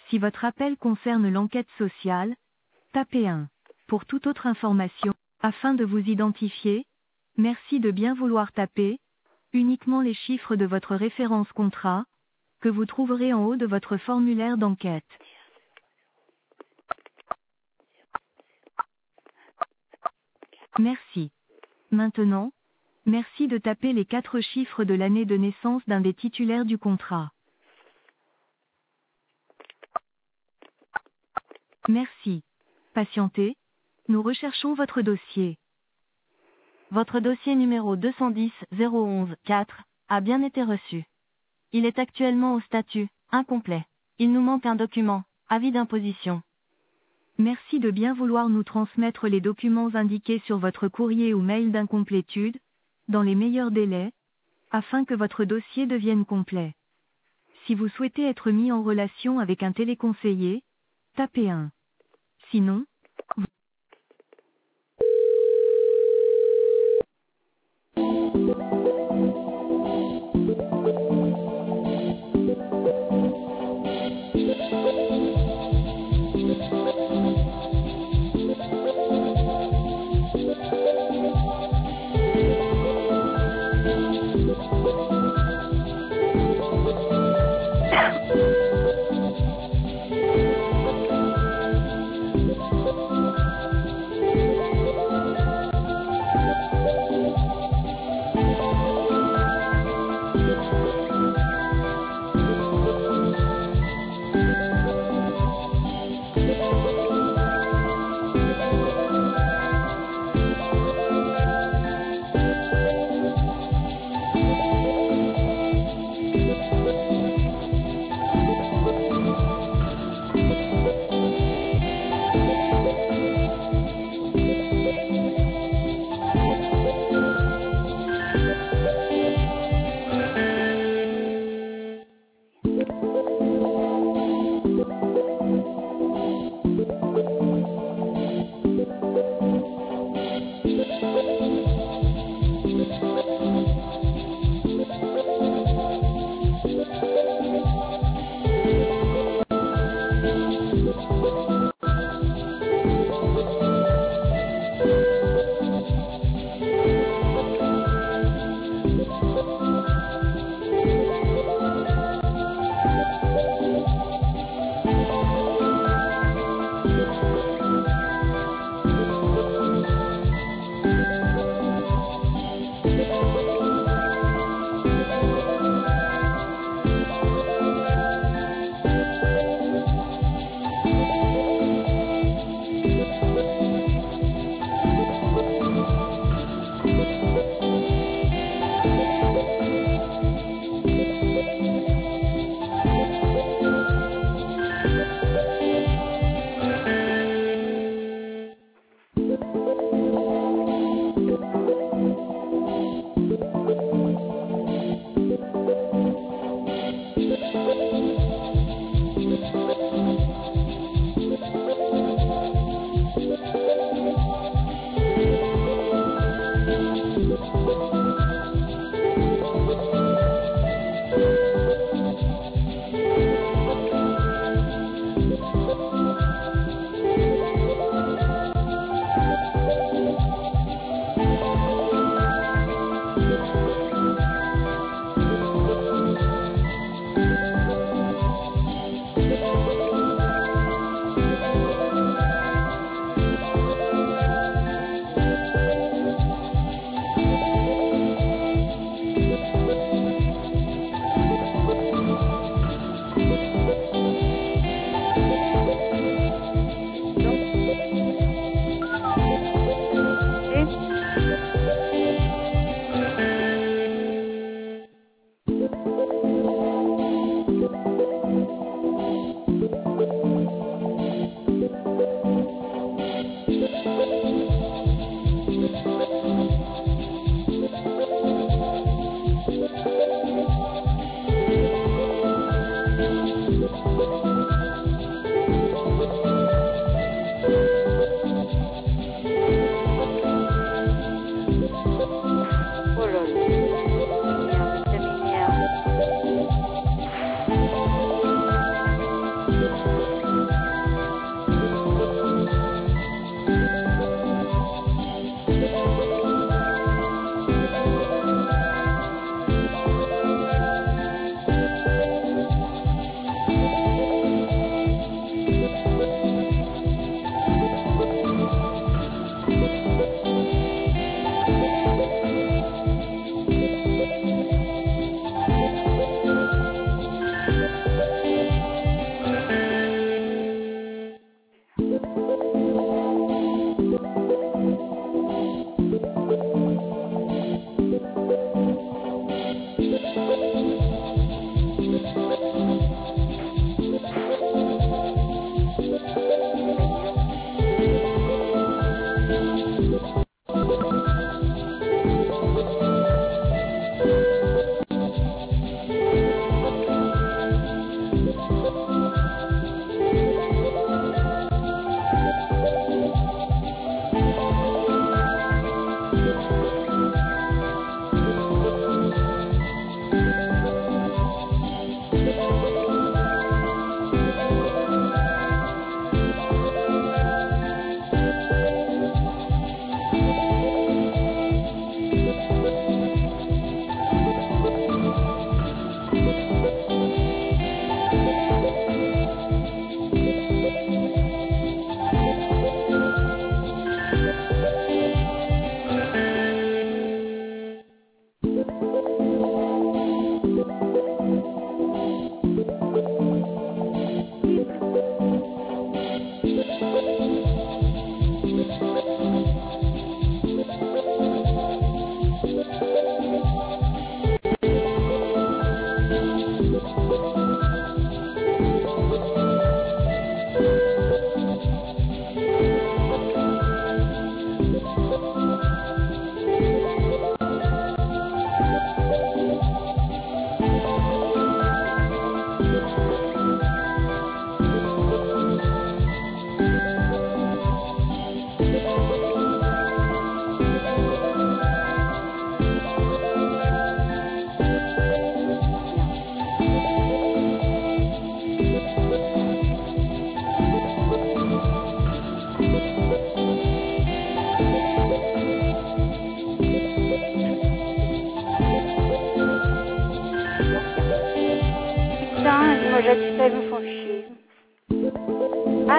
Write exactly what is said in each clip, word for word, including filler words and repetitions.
Si votre appel concerne l'enquête sociale, tapez un. Pour toute autre information, afin de vous identifier, merci de bien vouloir taper uniquement les chiffres de votre référence contrat, que vous trouverez en haut de votre formulaire d'enquête. Merci. Maintenant, merci de taper les quatre chiffres de l'année de naissance d'un des titulaires du contrat. Merci. Patientez, nous recherchons votre dossier. Votre dossier numéro deux cent dix zéro onze quatre a bien été reçu. Il est actuellement au statut incomplet. Il nous manque un document, avis d'imposition. Merci de bien vouloir nous transmettre les documents indiqués sur votre courrier ou mail d'incomplétude, dans les meilleurs délais, afin que votre dossier devienne complet. Si vous souhaitez être mis en relation avec un téléconseiller, tapez un. Sinon, vous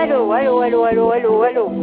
Allô, allô, allô, allô, allô, allô.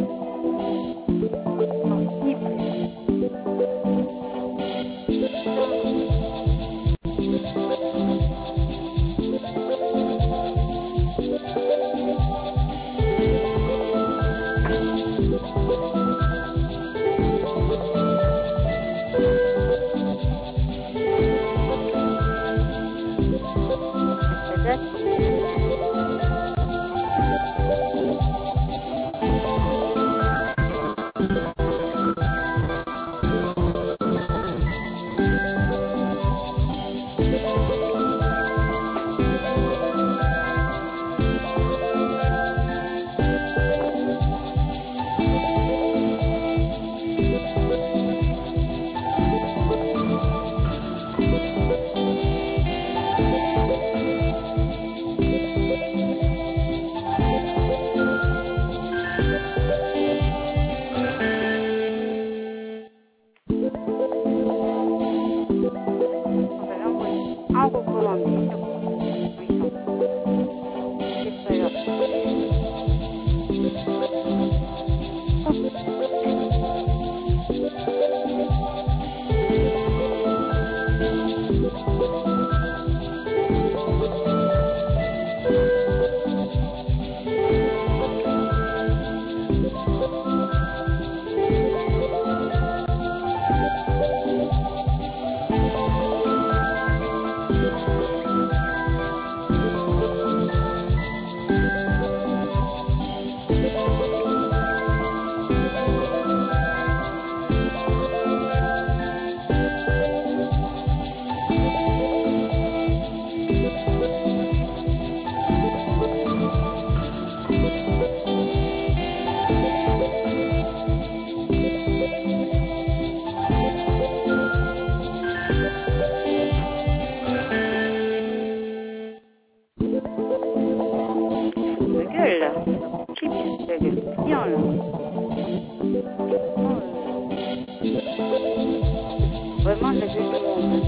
Vraiment de la gueule du monde.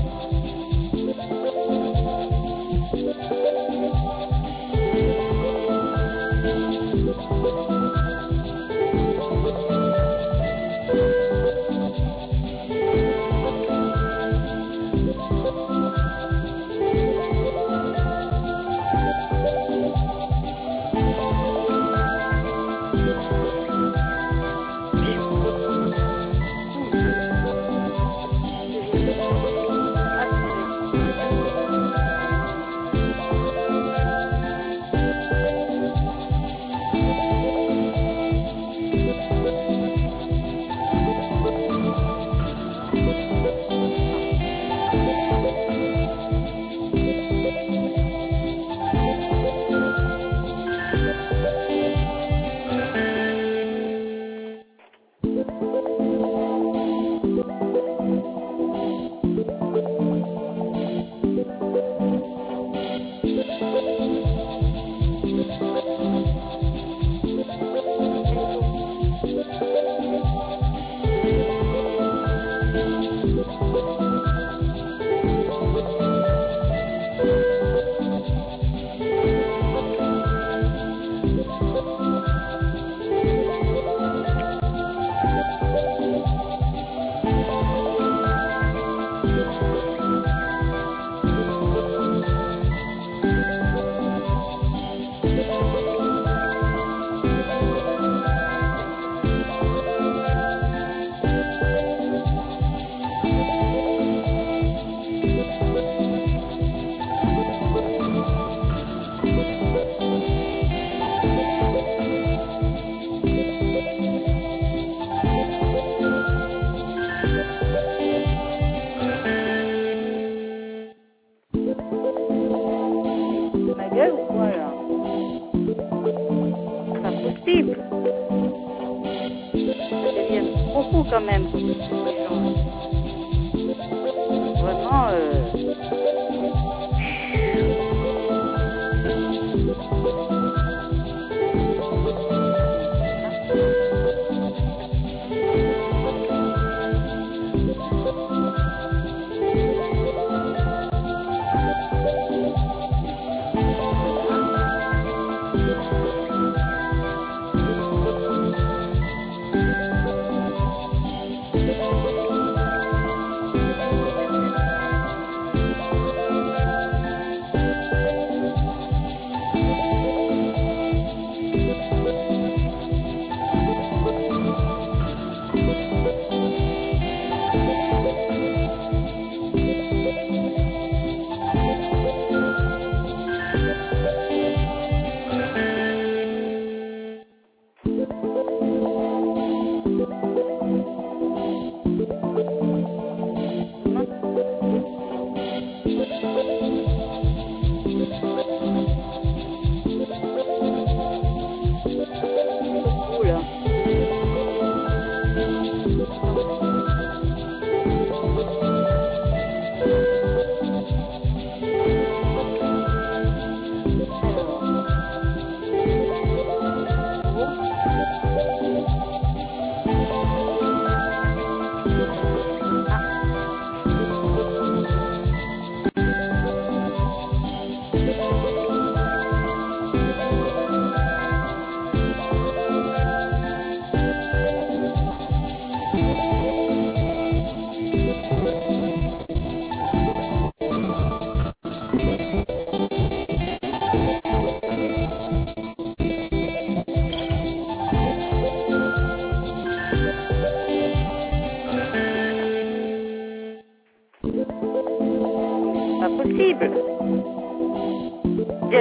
Quand même, vraiment euh...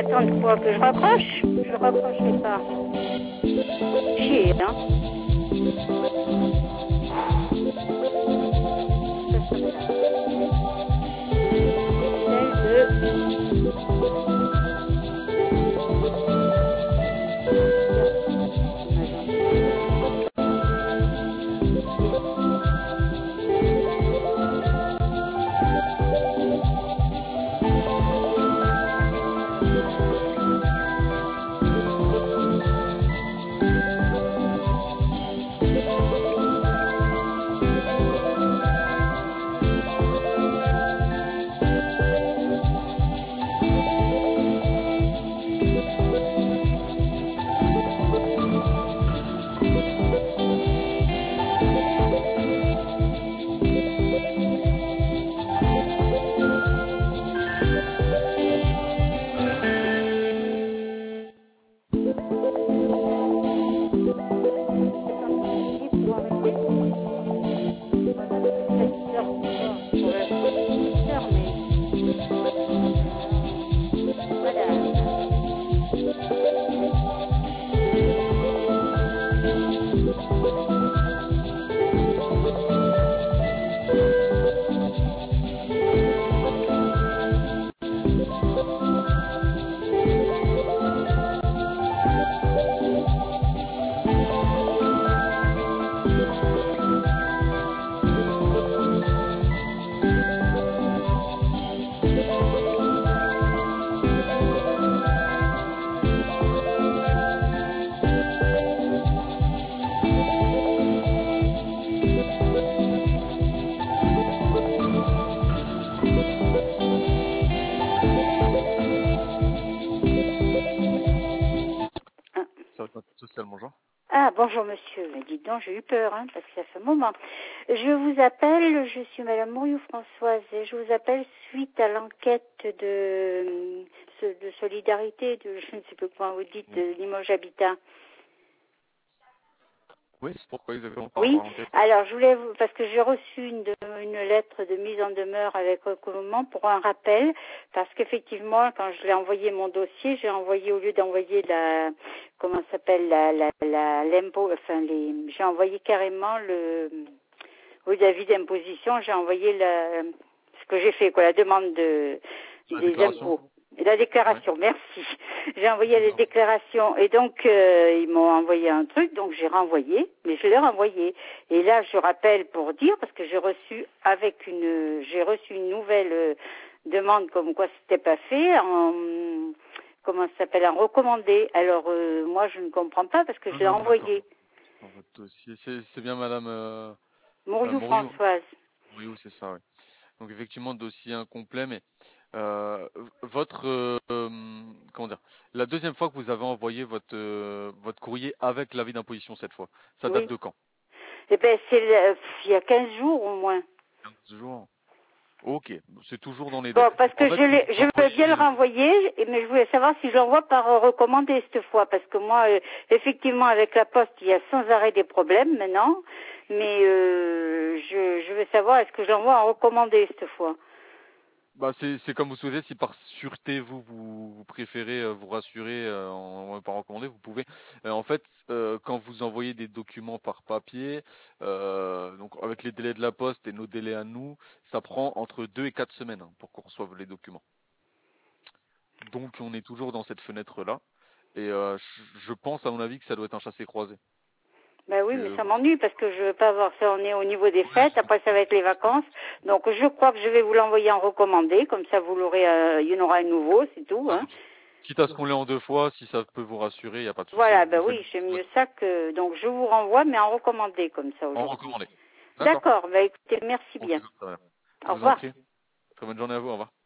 attendre quoi? Que je raccroche? Je raccrocherai pas. Chier, hein. Ça serait là. Celle Social, bonjour. Ah, bonjour monsieur. Mais dites donc, j'ai eu peur, hein, parce que ça fait un moment. Je vous appelle, je suis madame Mouriou-Françoise, et je vous appelle suite à l'enquête de, de solidarité, de, je ne sais plus comment vous dites, de Limoges Habitat. Oui, c'est pourquoi exactement par Oui, rapport à l'enquête. alors je voulais vous, parce que j'ai reçu une, de, une lettre de mise en demeure avec recommandement pour un rappel, parce qu'effectivement, quand je l'ai envoyé mon dossier, j'ai envoyé, au lieu d'envoyer la, comment ça s'appelle, la, la, la, l'impôt, enfin les, j'ai envoyé carrément le, au lieu d'avis d'imposition, j'ai envoyé la, ce que j'ai fait, quoi, la demande de, La des déclaration. impôts. La déclaration, Ouais. merci. J'ai envoyé les déclarations et donc euh, ils m'ont envoyé un truc, donc j'ai renvoyé, mais je l'ai renvoyé. Et là, je rappelle pour dire, parce que j'ai reçu avec une, j'ai reçu une nouvelle euh, demande comme quoi c'était pas fait, en, comment ça s'appelle, en recommandé. Alors euh, moi, je ne comprends pas parce que je l'ai Ah, envoyé. Dans votre dossier, c'est, c'est bien Madame euh, euh, Mouriou Mouriou. Françoise. Mouriou, c'est ça, oui. Donc effectivement, dossier incomplet, mais euh, votre euh, euh, comment dire, la deuxième fois que vous avez envoyé votre euh, votre courrier avec l'avis d'imposition cette fois, ça date Oui. de quand? Eh ben c'est le- il y a quinze jours au moins. quinze jours. Ok, c'est toujours dans les Bon, délais. parce En que fait, je, vous l'ai- je veux bien le envoyez. renvoyer, et- mais je voulais savoir si je l'envoie par euh, recommandé cette fois, parce que moi, euh, effectivement, avec la poste, il y a sans arrêt des problèmes maintenant, mais euh, je, je veux savoir est-ce que je l'envoie en recommandé cette fois. Bah c'est c'est comme vous souhaitez. Si par sûreté vous vous, vous préférez euh, vous rassurer euh, en, en par recommandé, vous pouvez. Euh, en fait, euh, quand vous envoyez des documents par papier, euh, donc avec les délais de la poste et nos délais à nous, ça prend entre deux et quatre semaines hein, pour qu'on reçoive les documents. Donc on est toujours dans cette fenêtre là. Et euh, je, je pense à mon avis que ça doit être un chassé-croisé. Ben oui, mais ça m'ennuie parce que je veux pas avoir ça. On est au niveau des Ouais, fêtes, je après ça va être les vacances. Donc je crois que je vais vous l'envoyer en recommandé, comme ça vous l'aurez, euh, il y en aura un nouveau, c'est tout. Ça Hein. marche. Quitte à ce qu'on l'ait en deux fois, si ça peut vous rassurer, il n'y a pas de souci. Voilà, hein. ben Vous faites oui, c'est mieux ça que. Donc je vous renvoie, mais en recommandé comme ça en aujourd'hui. recommandé. D'accord. D'accord, ben écoutez, merci On fait bien. comme ça. Madame. Je Au vous en revoir. prie. Très bonne journée à vous. Au revoir.